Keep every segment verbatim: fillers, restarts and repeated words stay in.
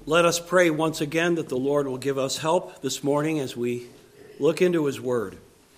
Let us pray once again that the Lord will give us help this morning as we look into His Word.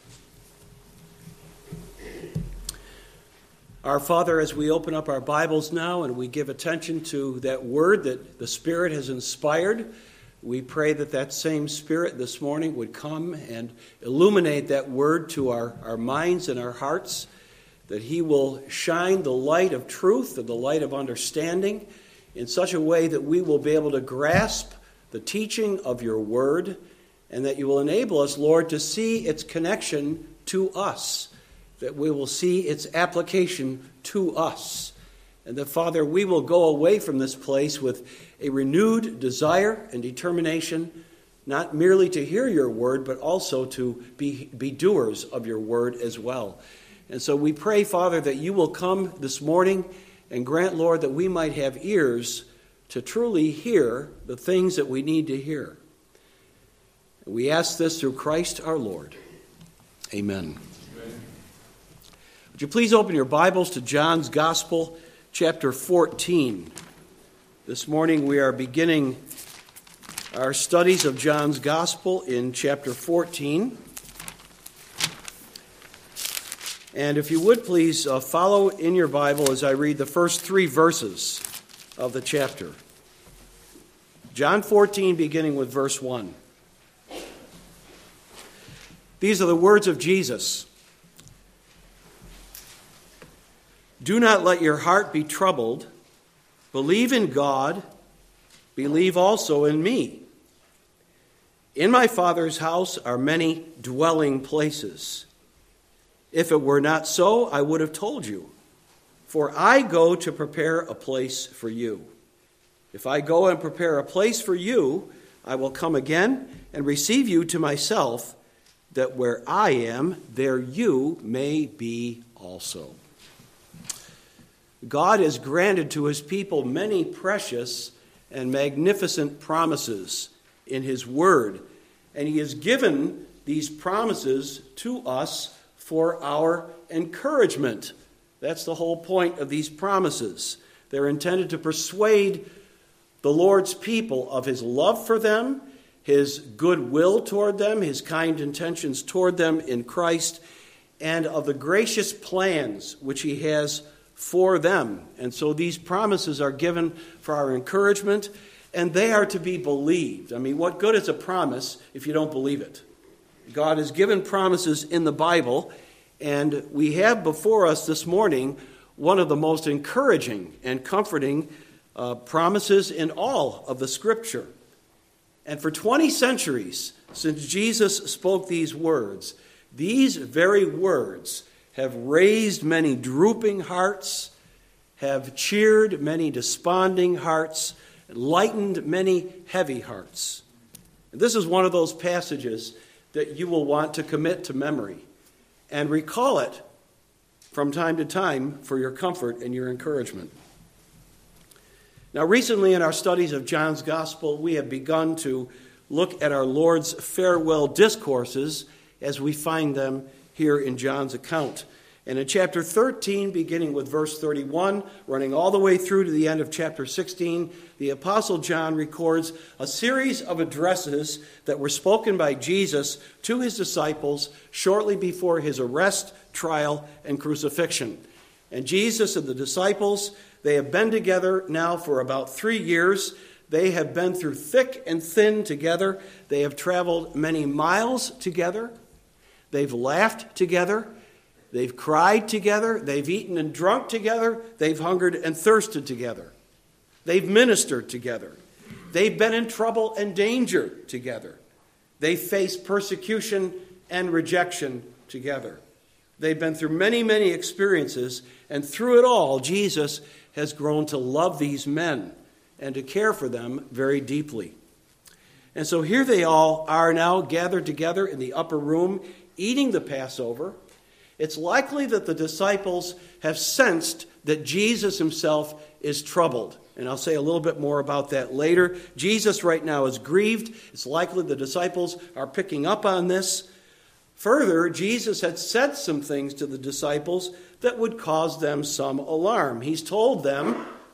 Our Father, as we open up our Bibles now and we give attention to that Word that the Spirit has inspired, we pray that that same Spirit this morning would come and illuminate that Word to our, our minds and our hearts, that He will shine the light of truth and the light of understanding in such a way that we will be able to grasp the teaching of your word, and that you will enable us, Lord, to see its connection to us, that we will see its application to us, and that, Father, we will go away from this place with a renewed desire and determination, not merely to hear your word, but also to be, be doers of your word as well. And so we pray, Father, that you will come this morning and grant, Lord, that we might have ears to truly hear the things that we need to hear. We ask this through Christ our Lord. Amen. Amen. Would you please open your Bibles to John's Gospel, chapter fourteen. This morning we are beginning our studies of John's Gospel in chapter fourteen. And if you would please uh, follow in your Bible as I read the first three verses of the chapter. John fourteen, beginning with verse one. These are the words of Jesus. Do not let your heart be troubled. Believe in God. Believe also in me. In my Father's house are many dwelling places. If it were not so, I would have told you. For I go to prepare a place for you. If I go and prepare a place for you, I will come again and receive you to myself, that where I am, there you may be also. God has granted to his people many precious and magnificent promises in his word, and he has given these promises to us for our encouragement. That's the whole point of these promises. They're intended to persuade the Lord's people of his love for them, his goodwill toward them, his kind intentions toward them in Christ, and of the gracious plans which he has for them. And so these promises are given for our encouragement, and they are to be believed. I mean, what good is a promise if you don't believe it? God has given promises in the Bible, and we have before us this morning one of the most encouraging and comforting uh, promises in all of the Scripture. And for twenty centuries, since Jesus spoke these words, these very words have raised many drooping hearts, have cheered many desponding hearts, lightened many heavy hearts. And this is one of those passages that you will want to commit to memory and recall it from time to time for your comfort and your encouragement. Now, recently in our studies of John's Gospel, we have begun to look at our Lord's farewell discourses as we find them here in John's account. And in chapter thirteen, beginning with verse thirty-one, running all the way through to the end of chapter sixteen, the Apostle John records a series of addresses that were spoken by Jesus to his disciples shortly before his arrest, trial, and crucifixion. And Jesus and the disciples, they have been together now for about three years. They have been through thick and thin together. They have traveled many miles together. They've laughed together. They've cried together, they've eaten and drunk together, they've hungered and thirsted together. They've ministered together. They've been in trouble and danger together. They've faced persecution and rejection together. They've been through many, many experiences, and through it all, Jesus has grown to love these men and to care for them very deeply. And so here they all are now gathered together in the upper room, eating the Passover. It's likely that the disciples have sensed that Jesus himself is troubled. And I'll say a little bit more about that later. Jesus right now is grieved. It's likely the disciples are picking up on this. Further, Jesus had said some things to the disciples that would cause them some alarm. He's told them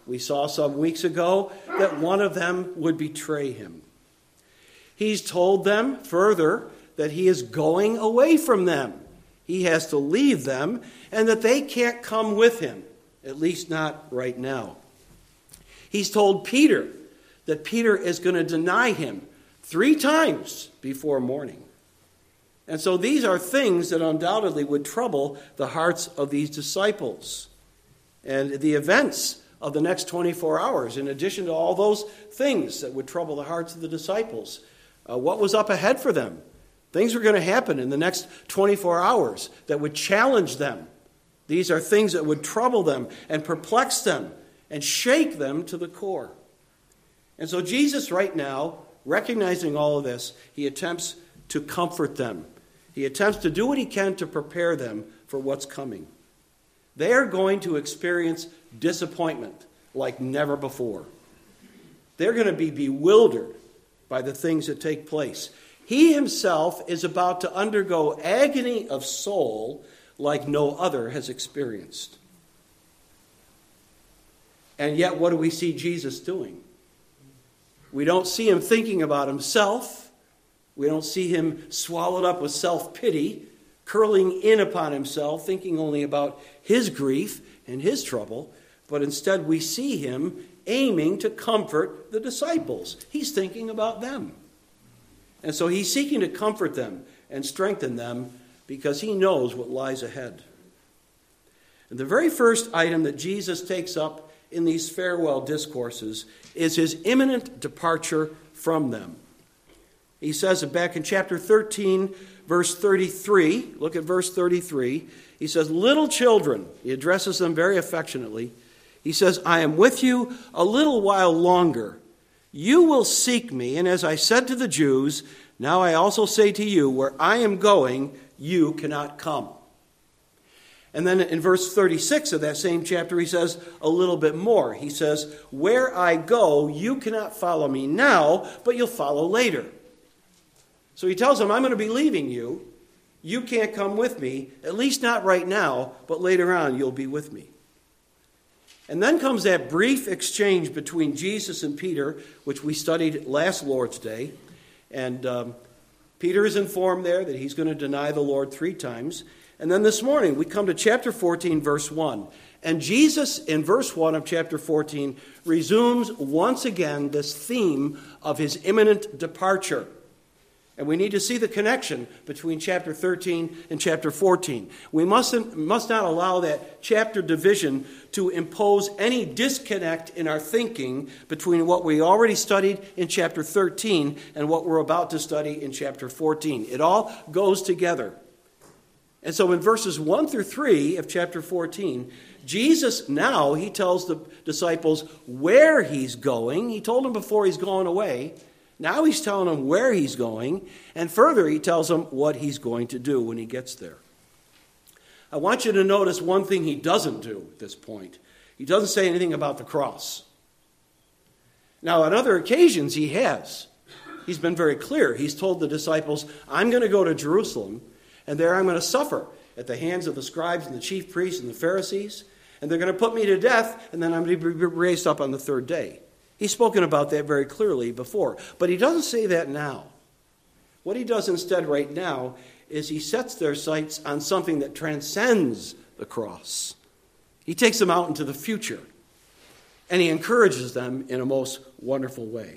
We saw some weeks ago that one of them would betray him. He's told them further that he is going away from them. He has to leave them, and that they can't come with him, at least not right now. He's told Peter that Peter is going to deny him three times before morning. And so these are things that undoubtedly would trouble the hearts of these disciples. And the events of the next twenty-four hours, in addition to all those things that would trouble the hearts of the disciples, uh, what was up ahead for them? Things were going to happen in the next twenty-four hours that would challenge them. These are things that would trouble them and perplex them and shake them to the core. And so Jesus right now, recognizing all of this, he attempts to comfort them. He attempts to do what he can to prepare them for what's coming. They are going to experience disappointment like never before. They're going to be bewildered by the things that take place. He himself is about to undergo agony of soul like no other has experienced. And yet, what do we see Jesus doing? We don't see him thinking about himself. We don't see him swallowed up with self-pity, curling in upon himself, thinking only about his grief and his trouble. But instead, we see him aiming to comfort the disciples. He's thinking about them. And so he's seeking to comfort them and strengthen them because he knows what lies ahead. And the very first item that Jesus takes up in these farewell discourses is his imminent departure from them. He says it back in chapter thirteen, verse thirty-three. Look at verse thirty-three. He says, "Little children," he addresses them very affectionately. He says, "I am with you a little while longer. You will seek me, and as I said to the Jews, now I also say to you, where I am going, you cannot come." And then in verse thirty-six of that same chapter, he says a little bit more. He says, "Where I go, you cannot follow me now, but you'll follow later." So he tells them, I'm going to be leaving you. You can't come with me, at least not right now, but later on you'll be with me. And then comes that brief exchange between Jesus and Peter, which we studied last Lord's Day. And um, Peter is informed there that he's going to deny the Lord three times. And then this morning we come to chapter fourteen, verse one. And Jesus, in verse one of chapter fourteen, resumes once again this theme of his imminent departure. And we need to see the connection between chapter thirteen and chapter fourteen. We mustn't, must not allow that chapter division to impose any disconnect in our thinking between what we already studied in chapter thirteen and what we're about to study in chapter fourteen. It all goes together. And so in verses one through three of chapter fourteen, Jesus now, he tells the disciples where he's going. He told them before he's going away. Now he's telling them where he's going, and further he tells them what he's going to do when he gets there. I want you to notice one thing he doesn't do at this point. He doesn't say anything about the cross. Now, on other occasions he has. He's been very clear. He's told the disciples, I'm going to go to Jerusalem, and there I'm going to suffer at the hands of the scribes and the chief priests and the Pharisees, and they're going to put me to death, and then I'm going to be raised up on the third day. He's spoken about that very clearly before. But he doesn't say that now. What he does instead right now is he sets their sights on something that transcends the cross. He takes them out into the future. And he encourages them in a most wonderful way.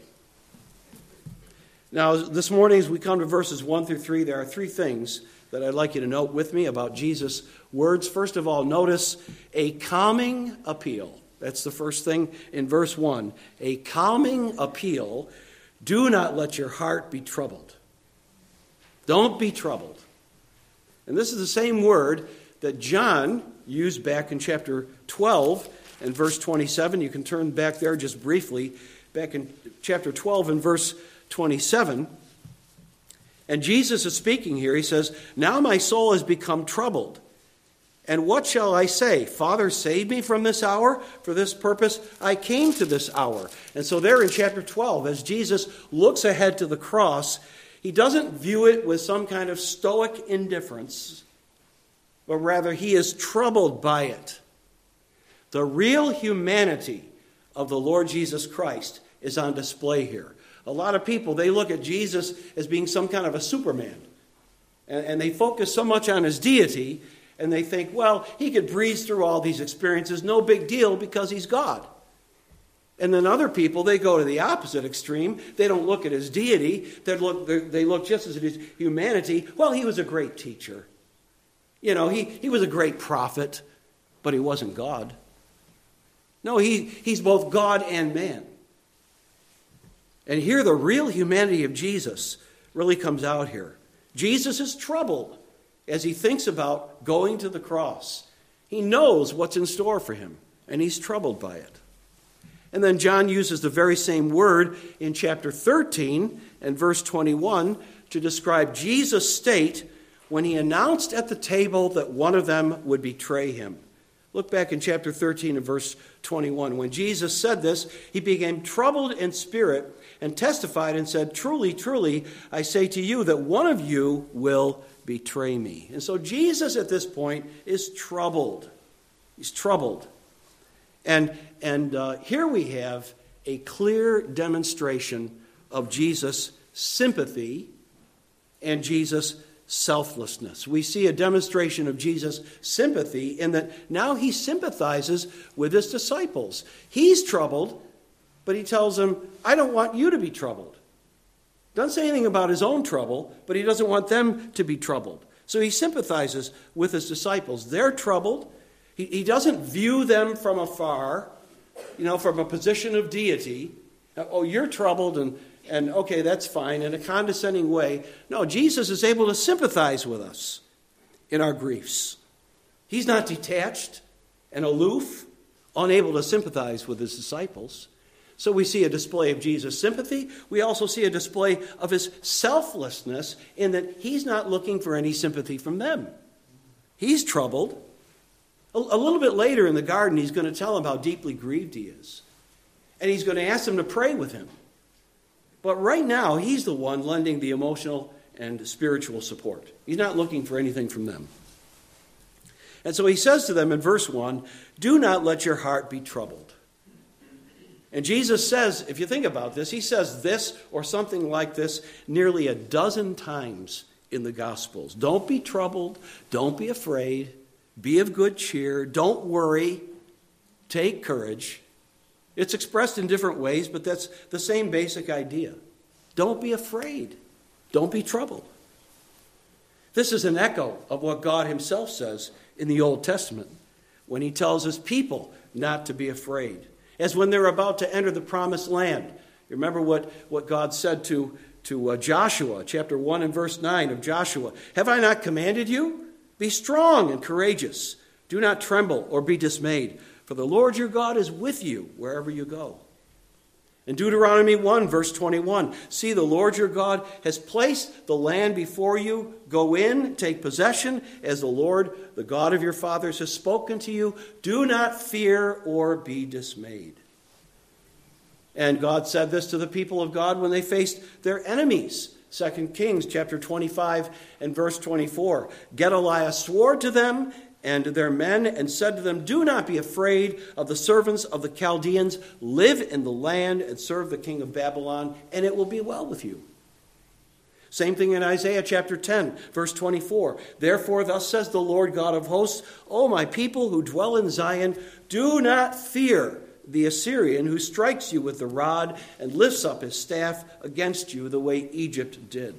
Now, this morning as we come to verses one through three, there are three things that I'd like you to note with me about Jesus' words. First of all, notice a calming appeal. That's the first thing in verse one. A calming appeal. Do not let your heart be troubled. Don't be troubled. And this is the same word that John used back in chapter twelve and verse twenty-seven. You can turn back there just briefly. Back in chapter twelve and verse twenty-seven. And Jesus is speaking here. He says, now my soul has become troubled. And what shall I say? Father, save me from this hour. For this purpose I came to this hour. And so there in chapter twelve, as Jesus looks ahead to the cross, he doesn't view it with some kind of stoic indifference, but rather he is troubled by it. The real humanity of the Lord Jesus Christ is on display here. A lot of people, they look at Jesus as being some kind of a Superman. And, and they focus so much on his deity, and they think, well, he could breeze through all these experiences, no big deal, because he's God. And then other people, they go to the opposite extreme. They don't look at his deity. They look, they look just as at his humanity. Well, he was a great teacher. You know, he, he was a great prophet, but he wasn't God. No, he, he's both God and man. And here the real humanity of Jesus really comes out here. Jesus is troubled as he thinks about going to the cross. He knows what's in store for him, and he's troubled by it. And then John uses the very same word in chapter thirteen and verse twenty-one to describe Jesus' state when he announced at the table that one of them would betray him. Look back in chapter thirteen and verse twenty-one. When Jesus said this, he became troubled in spirit and testified and said, "Truly, truly, I say to you that one of you will betray me." And so Jesus at this point is troubled. He's troubled. And, and uh, here we have a clear demonstration of Jesus' sympathy and Jesus' selflessness. We see a demonstration of Jesus' sympathy in that now he sympathizes with his disciples. He's troubled, but he tells them, I don't want you to be troubled. Doesn't say anything about his own trouble, but he doesn't want them to be troubled. So he sympathizes with his disciples. They're troubled. He, he doesn't view them from afar, you know, from a position of deity. Oh, you're troubled, and, and okay, that's fine, in a condescending way. No, Jesus is able to sympathize with us in our griefs. He's not detached and aloof, unable to sympathize with his disciples. So we see a display of Jesus' sympathy. We also see a display of his selflessness in that he's not looking for any sympathy from them. He's troubled. A, a little bit later in the garden, he's going to tell them how deeply grieved he is. And he's going to ask them to pray with him. But right now, he's the one lending the emotional and spiritual support. He's not looking for anything from them. And so he says to them in verse one, "Do not let your heart be troubled." And Jesus says, if you think about this, he says this or something like this nearly a dozen times in the Gospels. Don't be troubled. Don't be afraid. Be of good cheer. Don't worry. Take courage. It's expressed in different ways, but that's the same basic idea. Don't be afraid. Don't be troubled. This is an echo of what God himself says in the Old Testament when he tells his people not to be afraid. As when they're about to enter the promised land. You remember what, what God said to, to uh, Joshua, chapter one and verse nine of Joshua. "Have I not commanded you? Be strong and courageous. Do not tremble or be dismayed, for the Lord your God is with you wherever you go." In Deuteronomy one, verse twenty-one, "See, the Lord your God has placed the land before you. Go in, take possession, as the Lord, the God of your fathers, has spoken to you. Do not fear or be dismayed." And God said this to the people of God when they faced their enemies. Second Kings chapter twenty-five and verse twenty-four. "Gedaliah swore to them and their men and said to them, 'Do not be afraid of the servants of the Chaldeans. Live in the land and serve the king of Babylon, and it will be well with you.'" Same thing in Isaiah chapter ten, verse twenty-four. "Therefore thus says the Lord God of hosts, O my people who dwell in Zion, do not fear the Assyrian who strikes you with the rod and lifts up his staff against you the way Egypt did."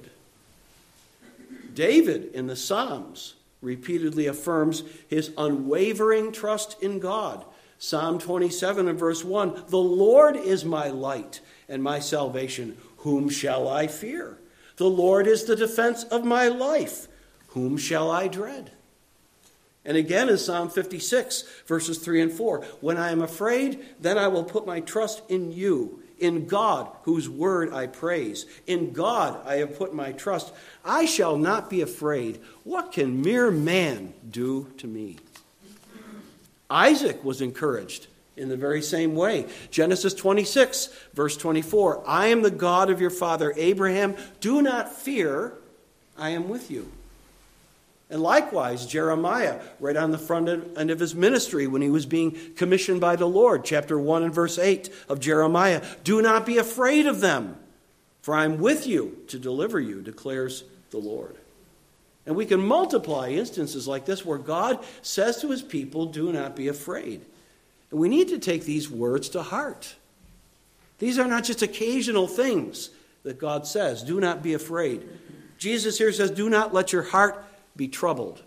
David in the Psalms repeatedly affirms his unwavering trust in God. Psalm twenty-seven and verse one, "The Lord is my light and my salvation. Whom shall I fear? The Lord is the defense of my life. Whom shall I dread?" And again in Psalm fifty-six, verses three and four, "When I am afraid, then I will put my trust in you. In God, whose word I praise. In God I have put my trust. I shall not be afraid. What can mere man do to me?" Isaac was encouraged in the very same way. Genesis twenty-six, verse twenty-four, "I am the God of your father Abraham. Do not fear, I am with you." And likewise, Jeremiah, right on the front end of his ministry when he was being commissioned by the Lord, chapter one and verse eight of Jeremiah, do not be afraid of them, for I am with you to deliver you, declares the Lord. And we can multiply instances like this where God says to his people, do not be afraid. And we need to take these words to heart. These are not just occasional things that God says, do not be afraid. Jesus here says, do not let your heart be troubled.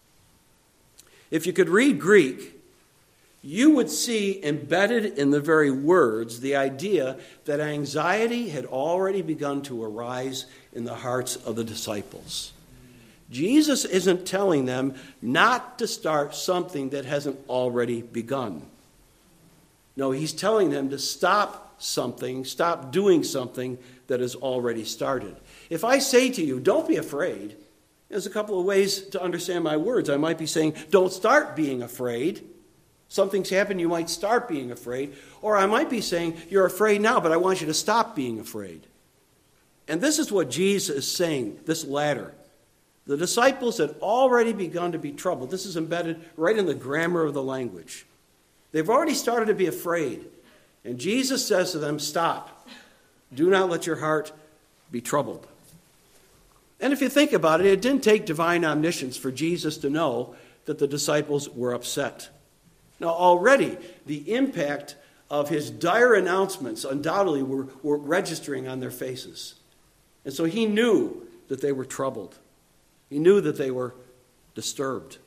If you could read Greek, you would see embedded in the very words the idea that anxiety had already begun to arise in the hearts of the disciples. Jesus isn't telling them not to start something that hasn't already begun. No, he's telling them to stop something, stop doing something that has already started. If I say to you, don't be afraid, there's a couple of ways to understand my words. I might be saying, don't start being afraid. Something's happened, you might start being afraid. Or I might be saying, you're afraid now, but I want you to stop being afraid. And this is what Jesus is saying, this latter. The disciples had already begun to be troubled. This is embedded right in the grammar of the language. They've already started to be afraid. And Jesus says to them, stop. Do not let your heart be troubled. And if you think about it, it didn't take divine omniscience for Jesus to know that the disciples were upset. Now, already, the impact of his dire announcements undoubtedly were, were registering on their faces. And so he knew that they were troubled. He knew that they were disturbed.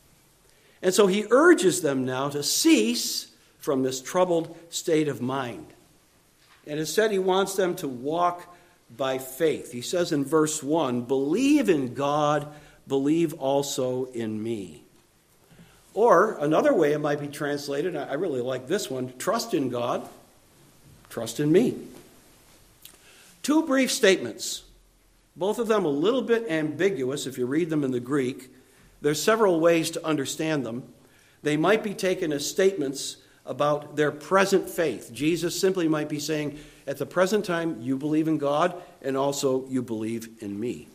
And so he urges them now to cease from this troubled state of mind. And instead, he wants them to walk by faith. He says in verse one, believe in God, believe also in me. Or another way it might be translated, I really like this one, trust in God, trust in me. Two brief statements, both of them a little bit ambiguous if you read them in the Greek. There's several ways to understand them. They might be taken as statements about their present faith. Jesus simply might be saying, at the present time, you believe in God, and also you believe in me.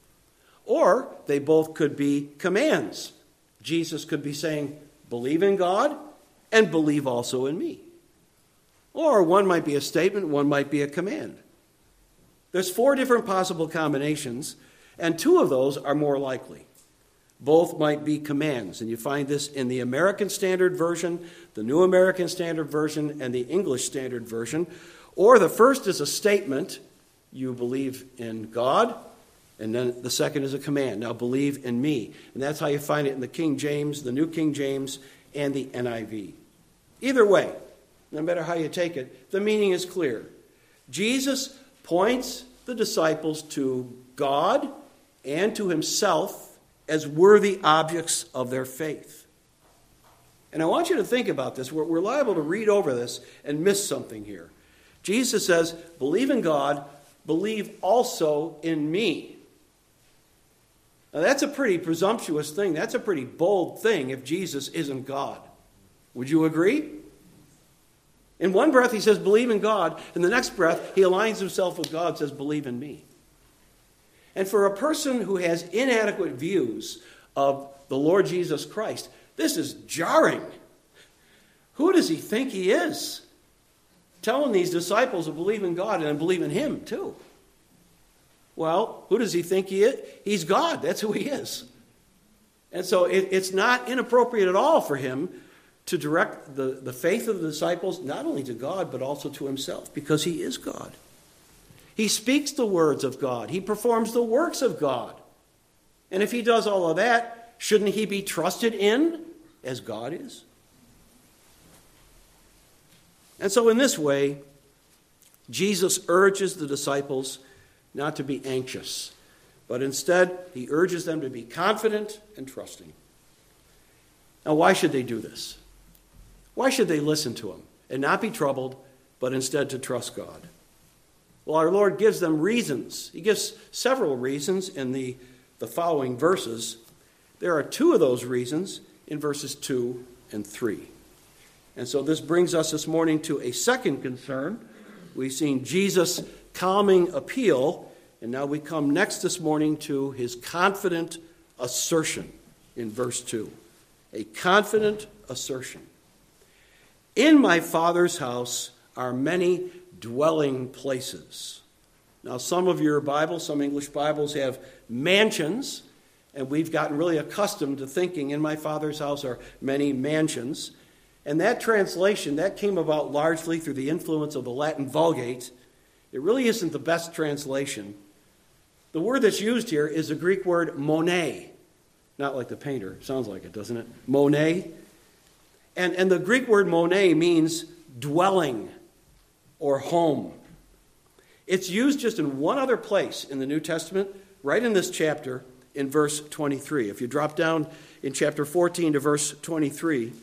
Or they both could be commands. Jesus could be saying, believe in God, and believe also in me. Or one might be a statement, one might be a command. There's four different possible combinations, and two of those are more likely. Both might be commands, and you find this in the American Standard Version, the New American Standard Version, and the English Standard Version. Or the first is a statement, you believe in God, and then the second is a command, now believe in me. And that's how you find it in the King James, the New King James, and the N I V. Either way, no matter how you take it, the meaning is clear. Jesus points the disciples to God and to himself as worthy objects of their faith. And I want you to think about this. We're, we're liable to read over this and miss something here. Jesus says, believe in God, believe also in me. Now that's a pretty presumptuous thing. That's a pretty bold thing if Jesus isn't God. Would you agree? In one breath he says, believe in God. In the next breath, he aligns himself with God and says, believe in me. And for a person who has inadequate views of the Lord Jesus Christ, this is jarring. Who does he think he is? Telling these disciples to believe in God and believe in him too. Well, who does he think he is? He's God. That's who he is. And so it, it's not inappropriate at all for him to direct the, the faith of the disciples not only to God but also to himself, because he is God. He speaks the words of God. He performs the works of God. And if he does all of that, shouldn't he be trusted in as God is? And so in this way, Jesus urges the disciples not to be anxious, but instead he urges them to be confident and trusting. Now, why should they do this? Why should they listen to him and not be troubled, but instead to trust God? Well, our Lord gives them reasons. He gives several reasons in the, the following verses. There are two of those reasons in verses two and three. And so this brings us this morning to a second concern. We've seen Jesus' calming appeal, and now we come next this morning to his confident assertion in verse two. A confident assertion. In my Father's house are many dwelling places. Now, some of your Bibles, some English Bibles have mansions, and we've gotten really accustomed to thinking in my Father's house are many mansions. And that translation, that came about largely through the influence of the Latin Vulgate. It really isn't the best translation. The word that's used here is the Greek word Monet. Not like the painter. Sounds like it, doesn't it? Monet. And, and the Greek word Monet means dwelling or home. It's used just in one other place in the New Testament, right in this chapter, in verse twenty-three. If you drop down in chapter fourteen to verse twenty-three,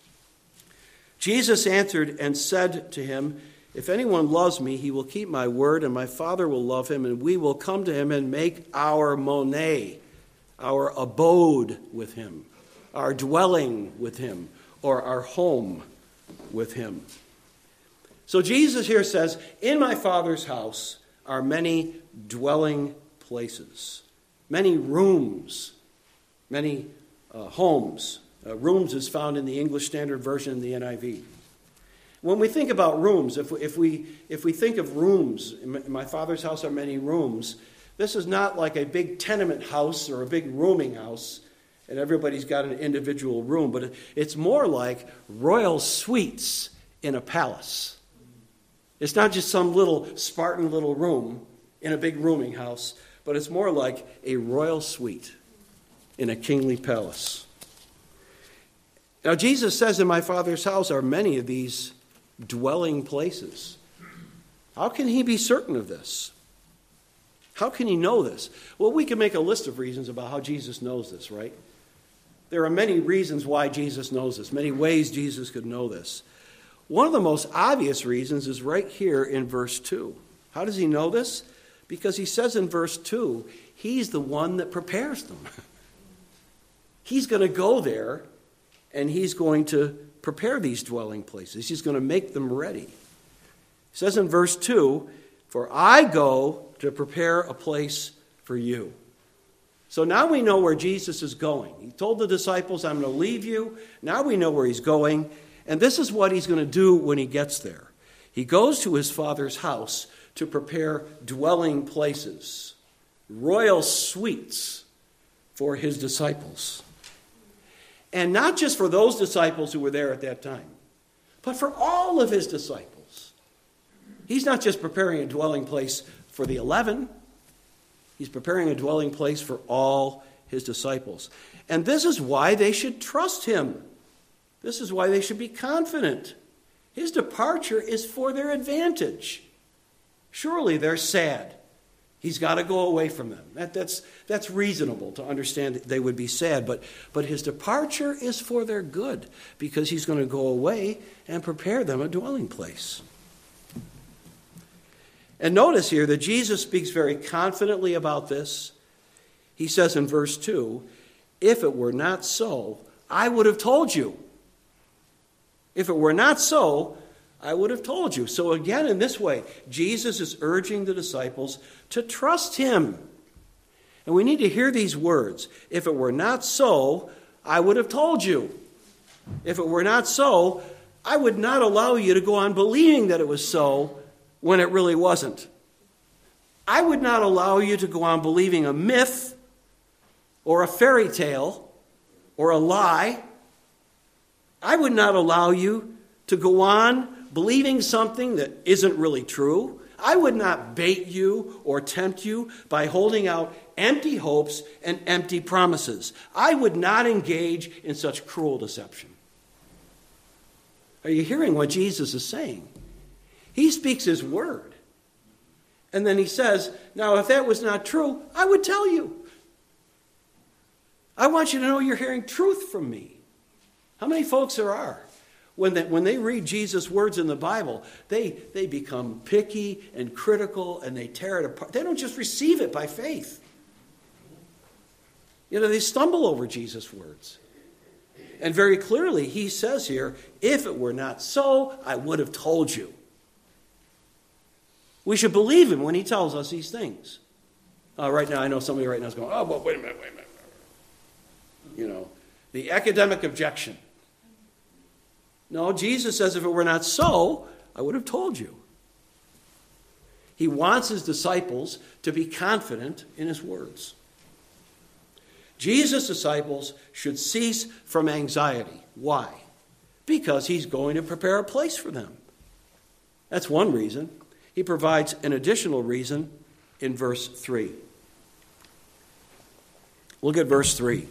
Jesus answered and said to him, if anyone loves me, he will keep my word, and my Father will love him, and we will come to him and make our Monet, our abode with him, our dwelling with him, or our home with him. So Jesus here says, in my Father's house are many dwelling places, many rooms, many uh, homes. Uh, rooms is found in the English Standard Version and the N I V. When we think about rooms, if we, if we, if we think of rooms, in my Father's house are many rooms, this is not like a big tenement house or a big rooming house, and everybody's got an individual room, but it's more like royal suites in a palace. It's not just some little Spartan little room in a big rooming house, but it's more like a royal suite in a kingly palace. Now, Jesus says in my Father's house are many of these dwelling places. How can he be certain of this? How can he know this? Well, we can make a list of reasons about how Jesus knows this, right? There are many reasons why Jesus knows this, many ways Jesus could know this. One of the most obvious reasons is right here in verse two. How does he know this? Because he says in verse two, he's the one that prepares them. He's going to go there, and he's going to prepare these dwelling places. He's going to make them ready. He says in verse two, for I go to prepare a place for you. So now we know where Jesus is going. He told the disciples, I'm going to leave you. Now we know where he's going. And this is what he's going to do when he gets there. He goes to his Father's house to prepare dwelling places, royal suites for his disciples. And not just for those disciples who were there at that time, but for all of his disciples. He's not just preparing a dwelling place for the eleven. He's preparing a dwelling place for all his disciples. And this is why they should trust him. This is why they should be confident. His departure is for their advantage. Surely they're sad. He's got to go away from them. That, that's, that's reasonable to understand they would be sad. But, but his departure is for their good because he's going to go away and prepare them a dwelling place. And notice here that Jesus speaks very confidently about this. He says in verse two, if it were not so, I would have told you. If it were not so, I would have told you. So again, in this way, Jesus is urging the disciples to trust him. And we need to hear these words. If it were not so, I would have told you. If it were not so, I would not allow you to go on believing that it was so when it really wasn't. I would not allow you to go on believing a myth or a fairy tale or a lie. I would not allow you to go on believing something that isn't really true. I would not bait you or tempt you by holding out empty hopes and empty promises. I would not engage in such cruel deception. Are you hearing what Jesus is saying? He speaks his word. And then he says, now if that was not true, I would tell you. I want you to know you're hearing truth from me. How many folks there are? When they, when they read Jesus' words in the Bible, they, they become picky and critical and they tear it apart. They don't just receive it by faith. You know, they stumble over Jesus' words. And very clearly, he says here, if it were not so, I would have told you. We should believe him when he tells us these things. Uh, right now, I know somebody right now is going, oh, well, wait a minute, wait a minute. you know, the academic objection. No, Jesus says if it were not so, I would have told you. He wants his disciples to be confident in his words. Jesus' disciples should cease from anxiety. Why? Because he's going to prepare a place for them. That's one reason. He provides an additional reason in verse three. Look at verse three.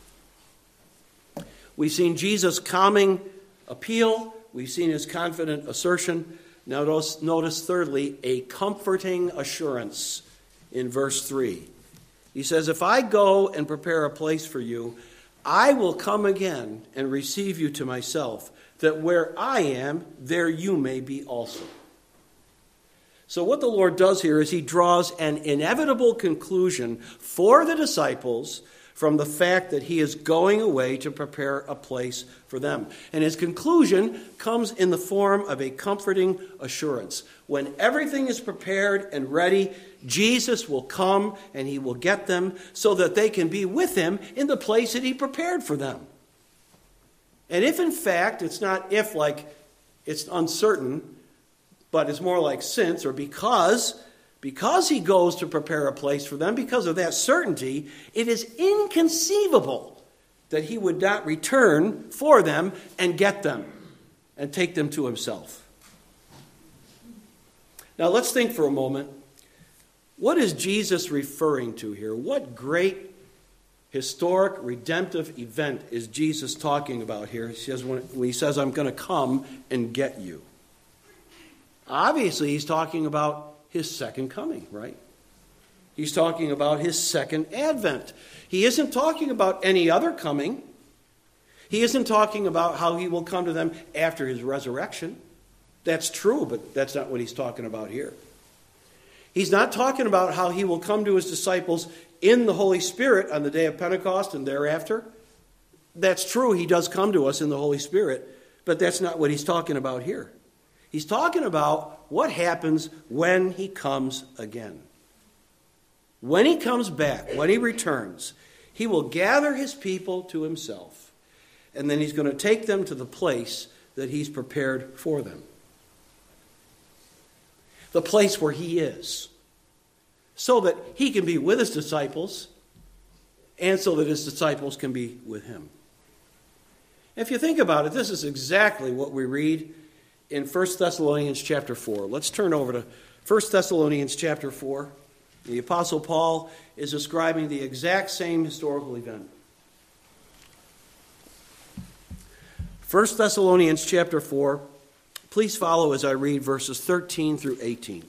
We've seen Jesus' calming appeal. We've seen his confident assertion. Now notice, notice thirdly, a comforting assurance in verse three. He says, if I go and prepare a place for you, I will come again and receive you to myself, that where I am, there you may be also. So what the Lord does here is he draws an inevitable conclusion for the disciples from the fact that he is going away to prepare a place for them. And his conclusion comes in the form of a comforting assurance. When everything is prepared and ready, Jesus will come and he will get them so that they can be with him in the place that he prepared for them. And if in fact, it's not if like it's uncertain, but it's more like since or because, because he goes to prepare a place for them, because of that certainty, it is inconceivable that he would not return for them and get them and take them to himself. Now let's think for a moment. What is Jesus referring to here? What great historic redemptive event is Jesus talking about here? He says, when he says, I'm going to come and get you. Obviously, he's talking about his second coming, right? He's talking about his second advent. He isn't talking about any other coming. He isn't talking about how he will come to them after his resurrection. That's true, but that's not what he's talking about here. He's not talking about how he will come to his disciples in the Holy Spirit on the day of Pentecost and thereafter. That's true, he does come to us in the Holy Spirit, but that's not what he's talking about here. He's talking about what happens when he comes again. When he comes back, when he returns, he will gather his people to himself, and then he's going to take them to the place that he's prepared for them. The place where he is, so that he can be with his disciples and so that his disciples can be with him. If you think about it, this is exactly what we read in First Thessalonians chapter four. Let's turn over to First Thessalonians chapter four. The Apostle Paul is describing the exact same historical event. First Thessalonians chapter four. Please follow as I read verses thirteen through eighteen.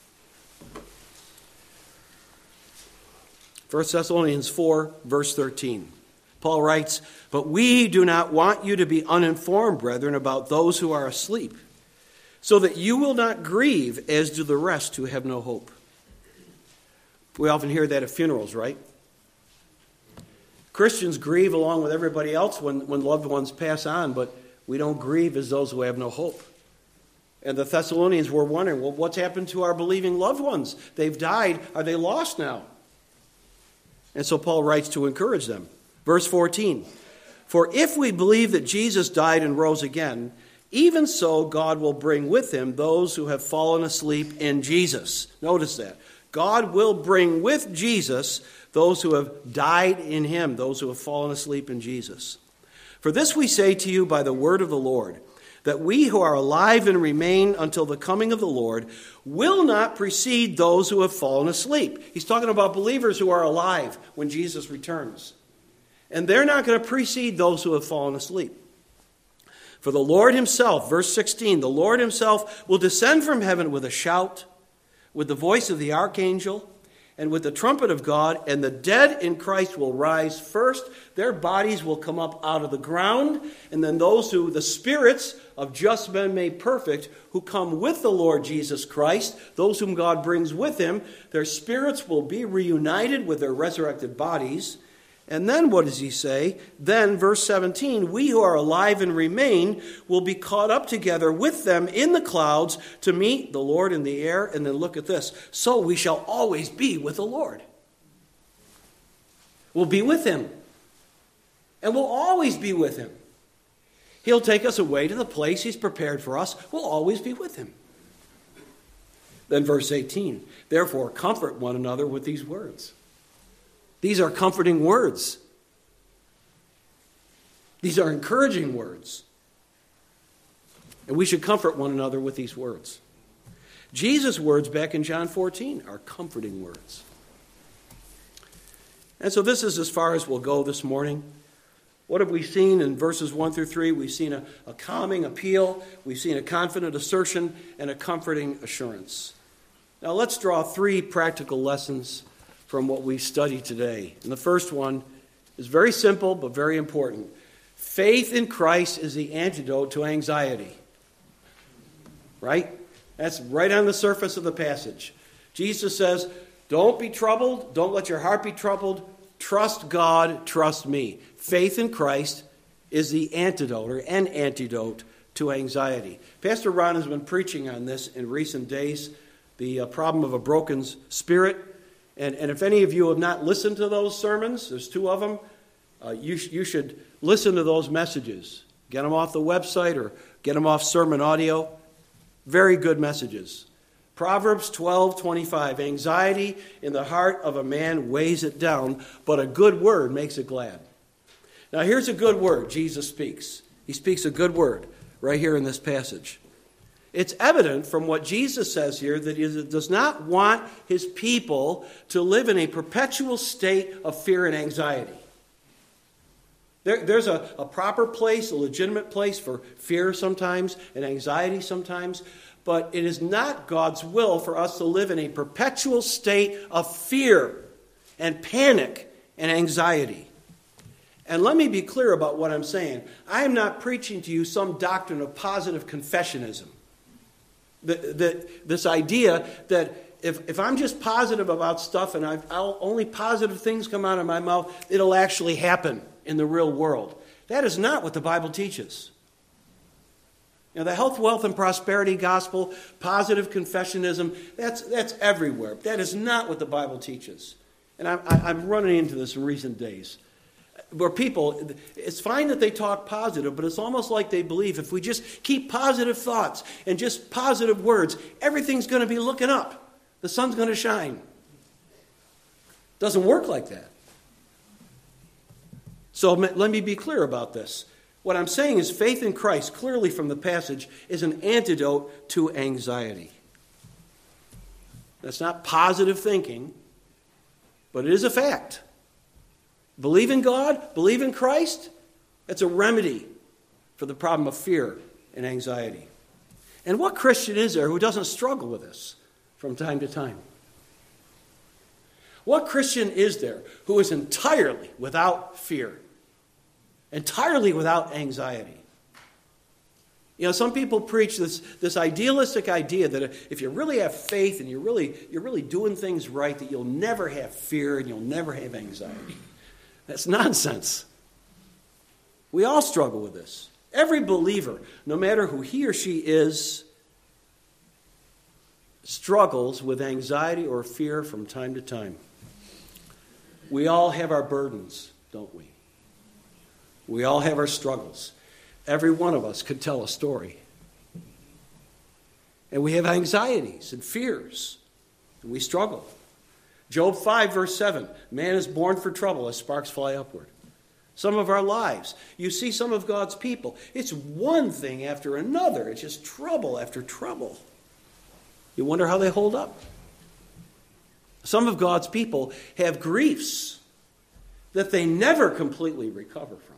First Thessalonians four, verse thirteen. Paul writes, "But we do not want you to be uninformed, brethren, about those who are asleep, so that you will not grieve as do the rest who have no hope." We often hear that at funerals, right? Christians grieve along with everybody else when, when loved ones pass on, but we don't grieve as those who have no hope. And the Thessalonians were wondering, well, what's happened to our believing loved ones? They've died. Are they lost now? And so Paul writes to encourage them. Verse fourteen, "For if we believe that Jesus died and rose again, even so God will bring with him those who have fallen asleep in Jesus." Notice that. God will bring with Jesus those who have died in him, those who have fallen asleep in Jesus. "For this we say to you by the word of the Lord, that we who are alive and remain until the coming of the Lord will not precede those who have fallen asleep." He's talking about believers who are alive when Jesus returns. And they're not going to precede those who have fallen asleep. "For the Lord himself," verse sixteen, "the Lord himself will descend from heaven with a shout, with the voice of the archangel, and with the trumpet of God, and the dead in Christ will rise first. Their bodies will come up out of the ground, and then those who, the spirits of just men made perfect, who come with the Lord Jesus Christ, those whom God brings with him, their spirits will be reunited with their resurrected bodies." And then what does he say? Then, verse seventeen, "We who are alive and remain will be caught up together with them in the clouds to meet the Lord in the air." And then look at this. "So we shall always be with the Lord." We'll be with him. And we'll always be with him. He'll take us away to the place he's prepared for us. We'll always be with him. Then verse eighteen, therefore comfort one another with these words. These are comforting words. These are encouraging words. And we should comfort one another with these words. Jesus' words back in John fourteen are comforting words. And so this is as far as we'll go this morning. What have we seen in verses one through three? We've seen a, a calming appeal. We've seen a confident assertion and a comforting assurance. Now let's draw three practical lessons from what we study today. And the first one is very simple but very important. Faith in Christ is the antidote to anxiety. Right? That's right on the surface of the passage. Jesus says, don't be troubled. Don't let your heart be troubled. Trust God. Trust me. Faith in Christ is the antidote or an antidote to anxiety. Pastor Ron has been preaching on this in recent days, the uh, problem of a broken spirit. And, and if any of you have not listened to those sermons, there's two of them, uh, you, sh- you should listen to those messages. Get them off the website or get them off Sermon Audio. Very good messages. Proverbs twelve twenty-five, anxiety in the heart of a man weighs it down, but a good word makes it glad. Now here's a good word Jesus speaks. He speaks a good word right here in this passage. It's evident from what Jesus says here that he does not want his people to live in a perpetual state of fear and anxiety. There, there's a, a proper place, a legitimate place for fear sometimes and anxiety sometimes, but it is not God's will for us to live in a perpetual state of fear and panic and anxiety. And let me be clear about what I'm saying. I am not preaching to you some doctrine of positive confessionism. The, the, this idea that if, if I'm just positive about stuff and I've, I'll, only positive things come out of my mouth, it'll actually happen in the real world. That is not what the Bible teaches. You know, the health, wealth, and prosperity gospel, positive confessionism, that's, that's everywhere. That is not what the Bible teaches. And I'm, I'm running into this in recent days. Where people, it's fine that they talk positive, but it's almost like they believe if we just keep positive thoughts and just positive words, everything's going to be looking up. The sun's going to shine. Doesn't work like that. So let me be clear about this. What I'm saying is faith in Christ, clearly from the passage, is an antidote to anxiety. That's not positive thinking, but it is a fact. Believe in God, believe in Christ, that's a remedy for the problem of fear and anxiety. And what Christian is there who doesn't struggle with this from time to time? What Christian is there who is entirely without fear? Entirely without anxiety? You know, some people preach this, this idealistic idea that if you really have faith and you're really, you're really doing things right, that you'll never have fear and you'll never have anxiety. That's nonsense. We all struggle with this. Every believer, no matter who he or she is, struggles with anxiety or fear from time to time. We all have our burdens, don't we? We all have our struggles. Every one of us could tell a story. And we have anxieties and fears. And we struggle. Job five, verse seven, man is born for trouble as sparks fly upward. Some of our lives, you see some of God's people, it's one thing after another. It's just trouble after trouble. You wonder how they hold up. Some of God's people have griefs that they never completely recover from.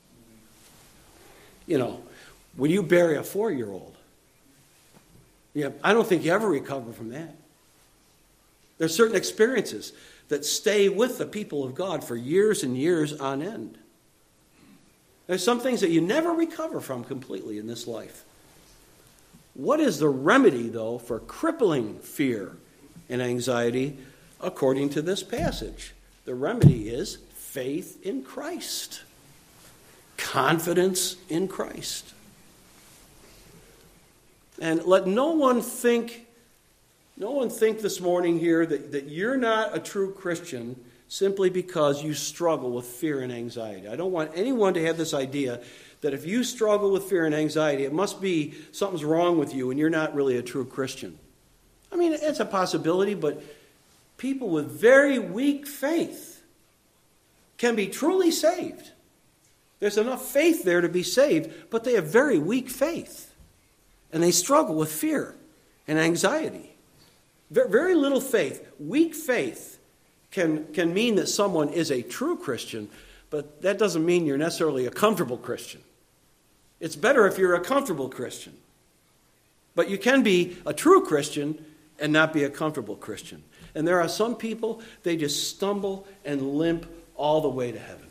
You know, when you bury a four-year-old, yeah, I don't think you ever recover from that. There's certain experiences that stay with the people of God for years and years on end. There's some things that you never recover from completely in this life. What is the remedy, though, for crippling fear and anxiety according to this passage? The remedy is faith in Christ. Confidence in Christ. And let no one think, no one think this morning here that, that you're not a true Christian simply because you struggle with fear and anxiety. I don't want anyone to have this idea that if you struggle with fear and anxiety, it must be something's wrong with you and you're not really a true Christian. I mean, it's a possibility, but people with very weak faith can be truly saved. There's enough faith there to be saved, but they have very weak faith. And they struggle with fear and anxiety. Very little faith, weak faith, can, can mean that someone is a true Christian, but that doesn't mean you're necessarily a comfortable Christian. It's better if you're a comfortable Christian. But you can be a true Christian and not be a comfortable Christian. And there are some people, they just stumble and limp all the way to heaven.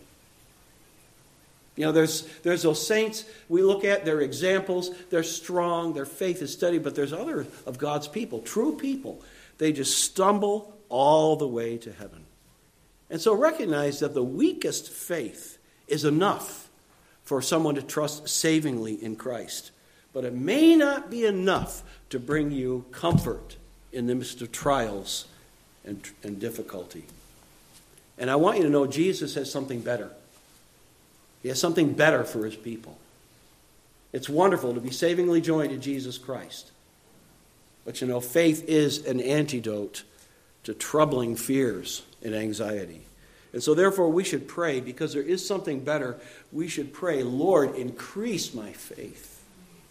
You know, there's there's those saints we look at, they're examples, they're strong, their faith is steady, but there's other of God's people, true people. They just stumble all the way to heaven. And so recognize that the weakest faith is enough for someone to trust savingly in Christ. But it may not be enough to bring you comfort in the midst of trials and, and difficulty. And I want you to know Jesus has something better. He has something better for his people. It's wonderful to be savingly joined to Jesus Christ. But you know, faith is an antidote to troubling fears and anxiety. And so therefore we should pray, because there is something better. We should pray, Lord, increase my faith.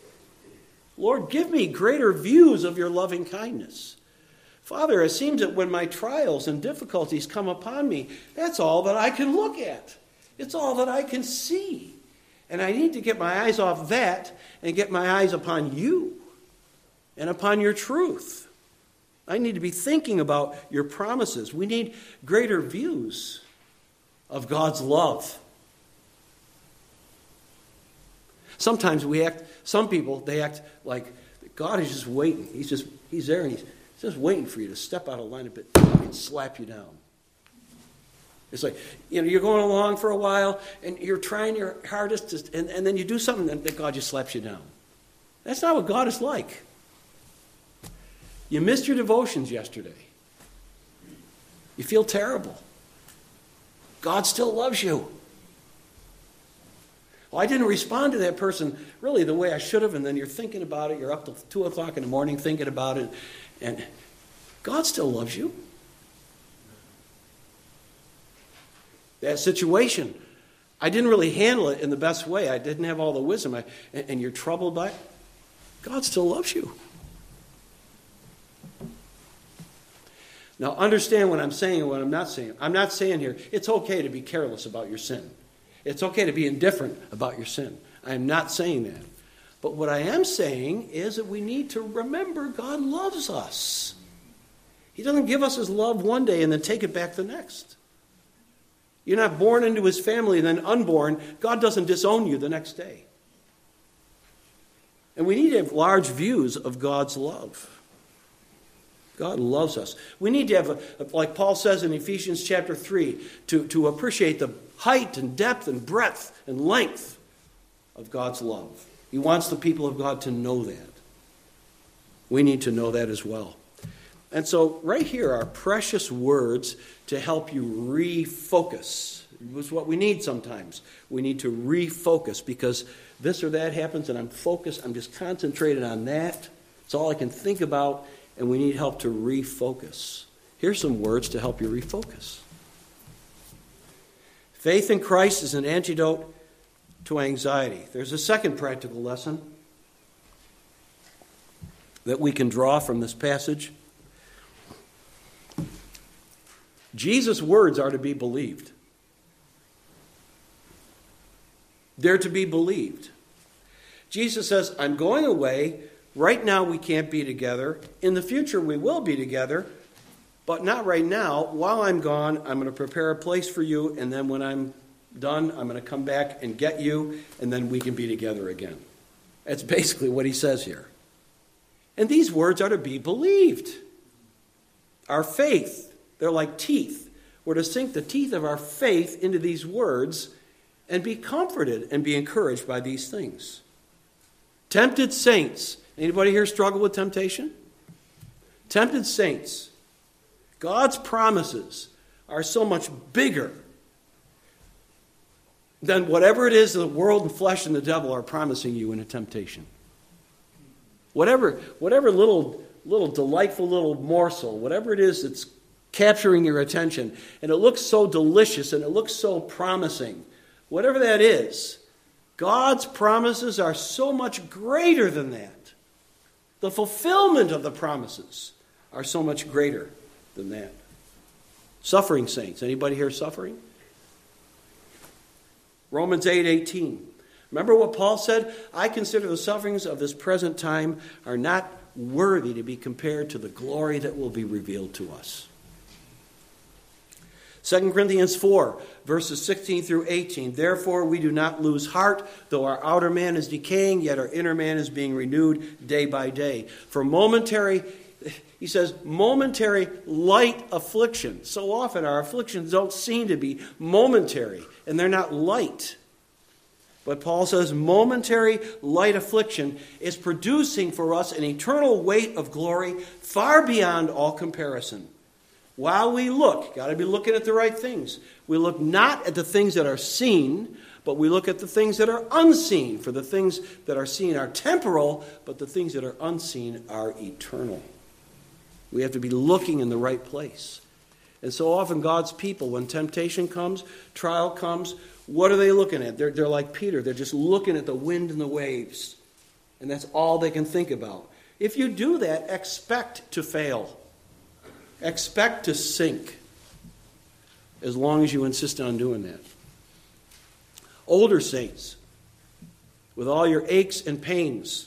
Lord, give me greater views of your loving kindness. Father, it seems that when my trials and difficulties come upon me, that's all that I can look at. It's all that I can see. And I need to get my eyes off that and get my eyes upon you and upon your truth. I need to be thinking about your promises. We need greater views of God's love. Sometimes we act, some people, they act like God is just waiting. He's just, he's there and he's just waiting for you to step out of line a bit and slap you down. It's like, you know, you're going along for a while and you're trying your hardest to, and, and then you do something and then God just slaps you down. That's not what God is like. You missed your devotions yesterday. You feel terrible. God still loves you. Well, I didn't respond to that person really the way I should have, and then you're thinking about it. You're up till two o'clock in the morning thinking about it, and God still loves you. That situation, I didn't really handle it in the best way. I didn't have all the wisdom, I, and, and you're troubled by it. God still loves you. Now, understand what I'm saying and what I'm not saying. I'm not saying here, it's okay to be careless about your sin. It's okay to be indifferent about your sin. I am not saying that. But what I am saying is that we need to remember God loves us. He doesn't give us his love one day and then take it back the next. You're not born into his family and then unborn. God doesn't disown you the next day. And we need to have large views of God's love. God loves us. We need to have, a, like Paul says in Ephesians chapter three, to, to appreciate the height and depth and breadth and length of God's love. He wants the people of God to know that. We need to know that as well. And so right here are precious words to help you refocus. It's what we need sometimes. We need to refocus because this or that happens and I'm focused. I'm just concentrated on that. It's all I can think about, and we need help to refocus. Here's some words to help you refocus. Faith in Christ is an antidote to anxiety. There's a second practical lesson that we can draw from this passage. Jesus' words are to be believed. They're to be believed. Jesus says, I'm going away. Right now we can't be together. In the future we will be together. But not right now. While I'm gone, I'm going to prepare a place for you. And then when I'm done, I'm going to come back and get you. And then we can be together again. That's basically what he says here. And these words are to be believed. Our faith, they're like teeth. We're to sink the teeth of our faith into these words and be comforted and be encouraged by these things. Tempted saints. Anybody here struggle with temptation? Tempted saints. God's promises are so much bigger than whatever it is the world and flesh and the devil are promising you in a temptation. Whatever, whatever little, little delightful little morsel, whatever it is that's capturing your attention, and it looks so delicious and it looks so promising, whatever that is, God's promises are so much greater than that. The fulfillment of the promises are so much greater than that. Suffering saints. Anybody here suffering? Romans eight eighteen. Remember what Paul said? I consider the sufferings of this present time are not worthy to be compared to the glory that will be revealed to us. Second Corinthians four, verses sixteen through eighteen. Therefore we do not lose heart, though our outer man is decaying, yet our inner man is being renewed day by day. For momentary, he says, momentary light affliction. So often our afflictions don't seem to be momentary, and they're not light. But Paul says momentary light affliction is producing for us an eternal weight of glory far beyond all comparison. While we look, got to be looking at the right things. We look not at the things that are seen, but we look at the things that are unseen. For the things that are seen are temporal, but the things that are unseen are eternal. We have to be looking in the right place. And so often God's people, when temptation comes, trial comes, what are they looking at? They're, they're like Peter. They're just looking at the wind and the waves. And that's all they can think about. If you do that, expect to fail. Expect to sink. As long as you insist on doing that. Older saints, with all your aches and pains,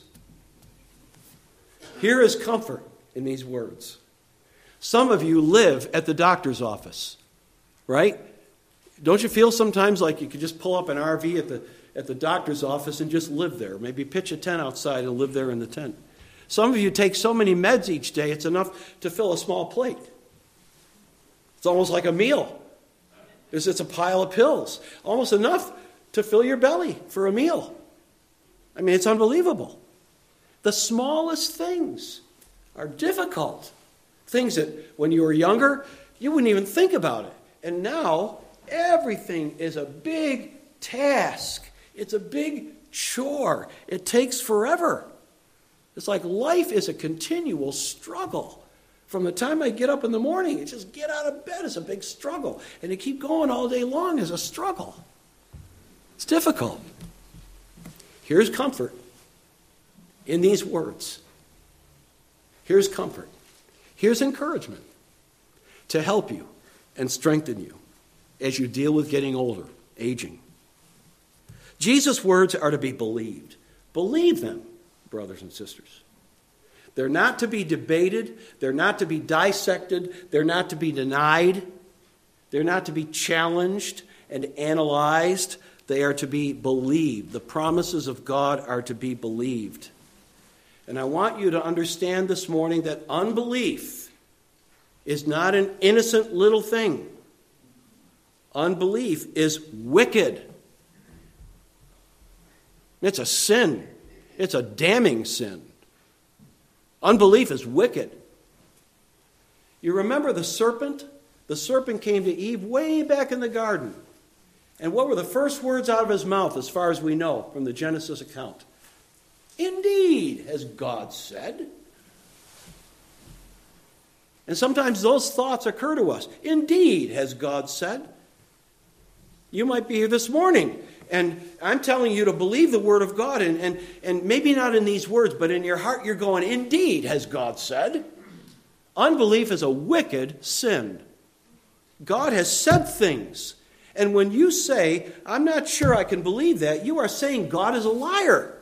here is comfort in these words. Some of you live at the doctor's office, right? Don't you feel sometimes like you could just pull up an R V at the at the doctor's office and just live there? Maybe pitch a tent outside and live there in the tent. Some of you take so many meds each day, it's enough to fill a small plate. It's almost like a meal. It's, it's a pile of pills. Almost enough to fill your belly for a meal. I mean, it's unbelievable. The smallest things are difficult. Things that when you were younger, you wouldn't even think about it. And now, everything is a big task. It's a big chore. It takes forever. It's like life is a continual struggle. From the time I get up in the morning, it's just get out of bed is a big struggle. And to keep going all day long is a struggle. It's difficult. Here's comfort in these words. Here's comfort. Here's encouragement to help you and strengthen you as you deal with getting older, aging. Jesus' words are to be believed. Believe them, brothers and sisters. They're not to be debated. They're not to be dissected. They're not to be denied. They're not to be challenged and analyzed. They are to be believed. The promises of God are to be believed. And I want you to understand this morning that unbelief is not an innocent little thing. Unbelief is wicked. It's a sin. It's a damning sin. Unbelief is wicked. You remember the serpent? The serpent came to Eve way back in the garden. And what were the first words out of his mouth, as far as we know, from the Genesis account? Indeed, has God said. And sometimes those thoughts occur to us. Indeed, has God said. You might be here this morning, and I'm telling you to believe the Word of God, and, and, and maybe not in these words, but in your heart you're going, indeed, has God said. Unbelief is a wicked sin. God has said things. And when you say, I'm not sure I can believe that, you are saying God is a liar.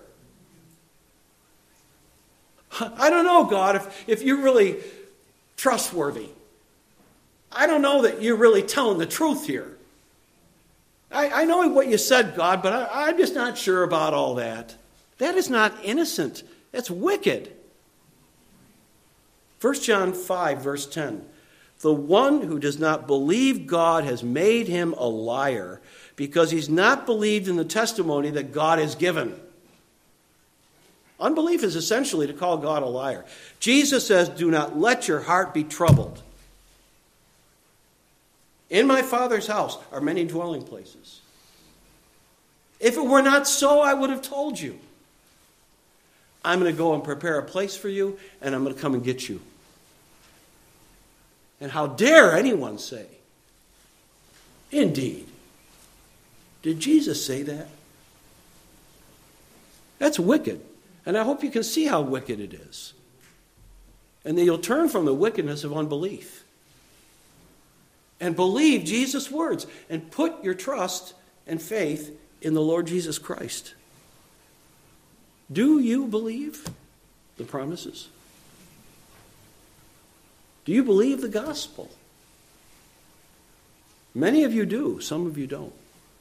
I don't know, God, if, if you're really trustworthy. I don't know that you're really telling the truth here. I, I know what you said, God, but I, I'm just not sure about all that. That is not innocent. That's wicked. First John five, verse ten. The one who does not believe God has made him a liar, because he's not believed in the testimony that God has given. Unbelief is essentially to call God a liar. Jesus says, do not let your heart be troubled. In my Father's house are many dwelling places. If it were not so, I would have told you. I'm going to go and prepare a place for you, and I'm going to come and get you. And how dare anyone say, indeed. Did Jesus say that? That's wicked. And I hope you can see how wicked it is. And then you'll turn from the wickedness of unbelief. And believe Jesus' words. And put your trust and faith in the Lord Jesus Christ. Do you believe the promises? Do you believe the gospel? Many of you do. Some of you don't.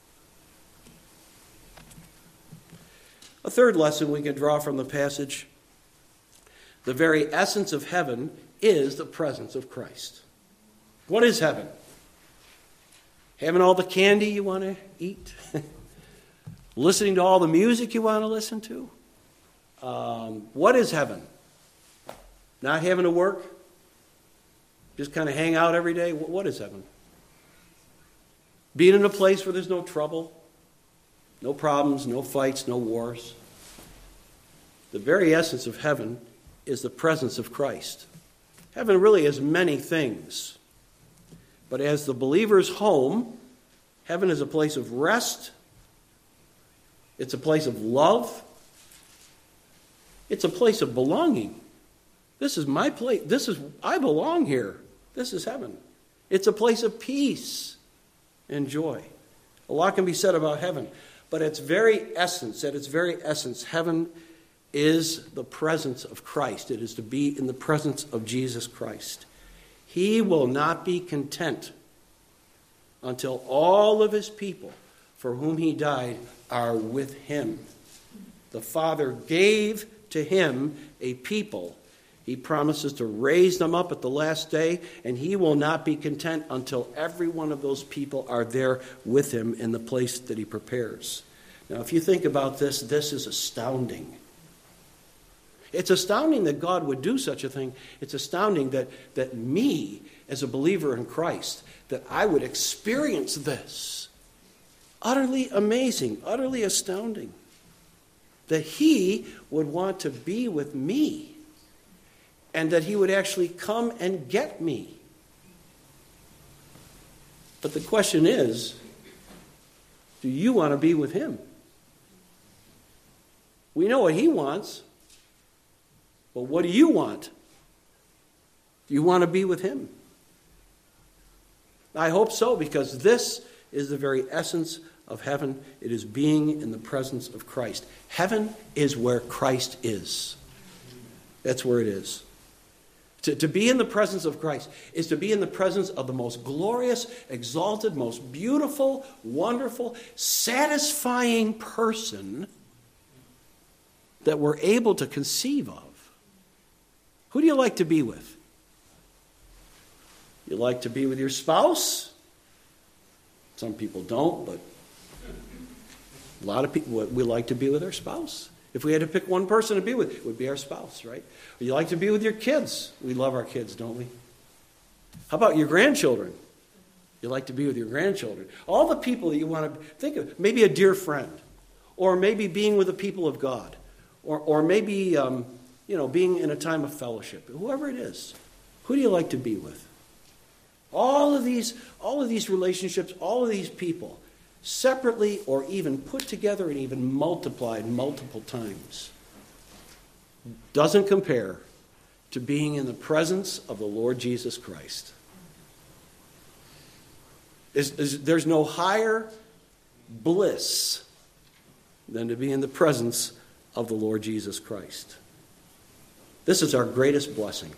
A third lesson we can draw from the passage. The very essence of heaven is the presence of Christ. What is heaven? Having all the candy you want to eat? Listening to all the music you want to listen to? Um, what is heaven? Not having to work? Just kind of hang out every day? What is heaven? Being in a place where there's no trouble, no problems, no fights, no wars. The very essence of heaven is the presence of Christ. Heaven really is many things. But as the believer's home, heaven is a place of rest. It's a place of love. It's a place of belonging. This is my place. This is, I belong here. This is heaven. It's a place of peace and joy. A lot can be said about heaven. But its very essence, at its very essence, heaven is the presence of Christ. It is to be in the presence of Jesus Christ. He will not be content until all of his people for whom he died are with him. The Father gave to him a people. He promises to raise them up at the last day, and he will not be content until every one of those people are there with him in the place that he prepares. Now, if you think about this, this is astounding. It's astounding that God would do such a thing. It's astounding that, that me, as a believer in Christ, that I would experience this. Utterly amazing, utterly astounding. That he would want to be with me. And that he would actually come and get me. But the question is, do you want to be with him? We know what he wants. But what do you want? Do you want to be with him? I hope so, because this is the very essence of heaven. It is being in the presence of Christ. Heaven is where Christ is. That's where it is. To, to be in the presence of Christ is to be in the presence of the most glorious, exalted, most beautiful, wonderful, satisfying person that we're able to conceive of. Who do you like to be with? You like to be with your spouse? Some people don't, but a lot of people, we like to be with our spouse. If we had to pick one person to be with, it would be our spouse, right? Or you like to be with your kids. We love our kids, don't we? How about your grandchildren? You like to be with your grandchildren. All the people that you want to think of. Maybe a dear friend. Or maybe being with the people of God. Or, or maybe, um, you know, being in a time of fellowship. Whoever it is. Who do you like to be with? All of these, all of these relationships, all of these people, separately or even put together and even multiplied multiple times, doesn't compare to being in the presence of the Lord Jesus Christ. Is, is, there's no higher bliss than to be in the presence of the Lord Jesus Christ. This is our greatest blessing.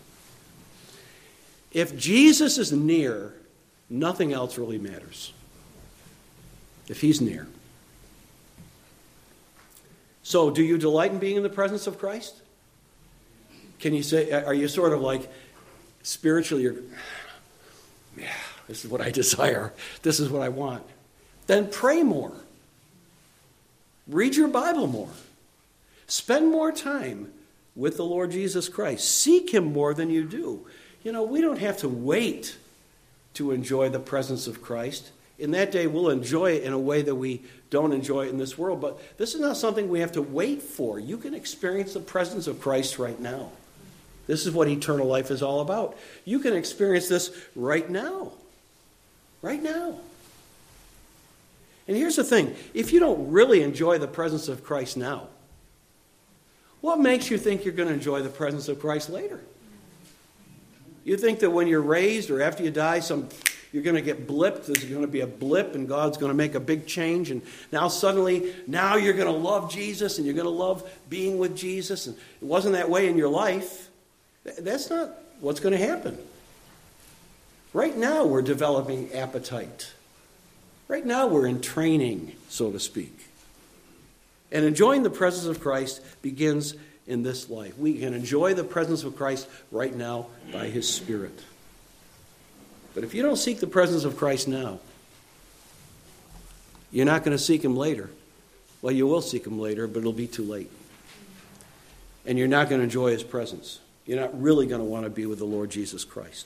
If Jesus is near, nothing else really matters. If he's near. So, do you delight in being in the presence of Christ? Can you say, are you sort of like spiritually, you're, yeah, this is what I desire. This is what I want. Then pray more. Read your Bible more. Spend more time with the Lord Jesus Christ. Seek him more than you do. You know, we don't have to wait to enjoy the presence of Christ. In that day, we'll enjoy it in a way that we don't enjoy it in this world. But this is not something we have to wait for. You can experience the presence of Christ right now. This is what eternal life is all about. You can experience this right now. Right now. And here's the thing. If you don't really enjoy the presence of Christ now, what makes you think you're going to enjoy the presence of Christ later? You think that when you're raised or after you die, some you're going to get blipped. There's going to be a blip and God's going to make a big change. And now suddenly, now you're going to love Jesus and you're going to love being with Jesus. And it wasn't that way in your life. That's not what's going to happen. Right now we're developing appetite. Right now we're in training, so to speak. And enjoying the presence of Christ begins in this life. We can enjoy the presence of Christ right now by His Spirit. But if you don't seek the presence of Christ now, you're not going to seek Him later. Well, you will seek Him later, but it'll be too late. And you're not going to enjoy His presence. You're not really going to want to be with the Lord Jesus Christ.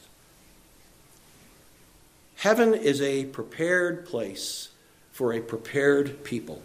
Heaven is a prepared place for a prepared people.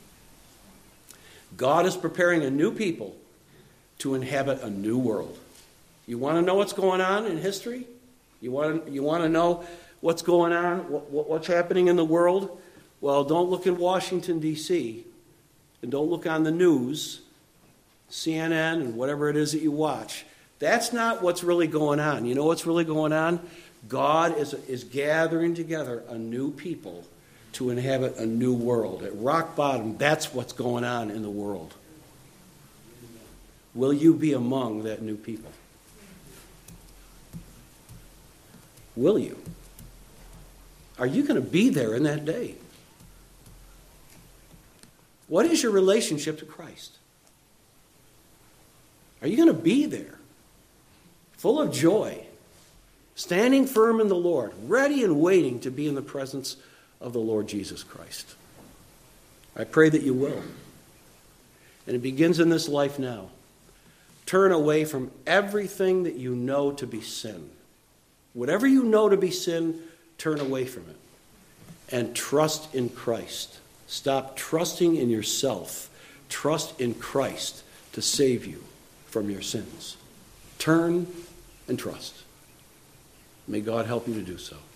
God is preparing a new people to inhabit a new world. You want to know what's going on in history? You want to, you want to know what's going on, what, what's happening in the world? Well, don't look in Washington, D C, and don't look on the news, C N N, and whatever it is that you watch. That's not what's really going on. You know what's really going on? God is, is gathering together a new people to inhabit a new world. At rock bottom, that's what's going on in the world. Will you be among that new people? Will you? Are you going to be there in that day? What is your relationship to Christ? Are you going to be there? Full of joy, standing firm in the Lord, ready and waiting to be in the presence of the Lord Jesus Christ. I pray that you will. And it begins in this life now. Turn away from everything that you know to be sin. Whatever you know to be sin, turn away from it. And trust in Christ. Stop trusting in yourself. Trust in Christ to save you from your sins. Turn and trust. May God help you to do so.